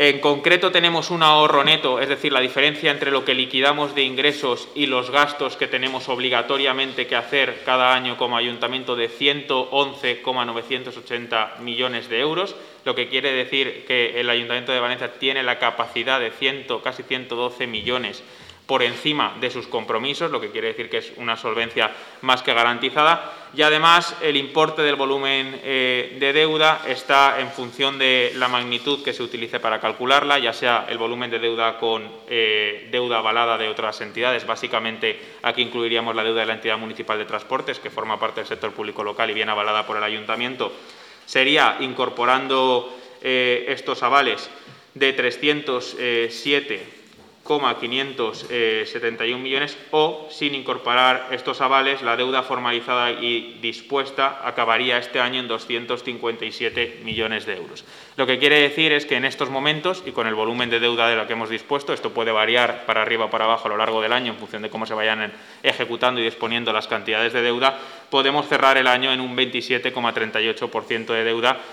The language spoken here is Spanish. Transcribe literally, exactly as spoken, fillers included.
En concreto tenemos un ahorro neto, es decir, la diferencia entre lo que liquidamos de ingresos y los gastos que tenemos obligatoriamente que hacer cada año como ayuntamiento de ciento once coma novecientos ochenta millones de euros, lo que quiere decir que el Ayuntamiento de Valencia tiene la capacidad de cien, casi ciento doce millones por encima de sus compromisos, lo que quiere decir que es una solvencia más que garantizada. Y además el importe del volumen eh, de deuda está en función de la magnitud que se utilice para calcularla, ya sea el volumen de deuda con eh, deuda avalada de otras entidades. Básicamente aquí incluiríamos la deuda de la entidad municipal de transportes, que forma parte del sector público local y viene avalada por el ayuntamiento. Sería incorporando eh, estos avales de trescientos siete coma quinientos setenta y un millones o, sin incorporar estos avales, la deuda formalizada y dispuesta acabaría este año en doscientos cincuenta y siete millones de euros. Lo que quiere decir es que en estos momentos, y con el volumen de deuda de lo que hemos dispuesto, esto puede variar para arriba o para abajo a lo largo del año en función de cómo se vayan ejecutando y disponiendo las cantidades de deuda, podemos cerrar el año en un veintisiete coma treinta y ocho por ciento de deuda,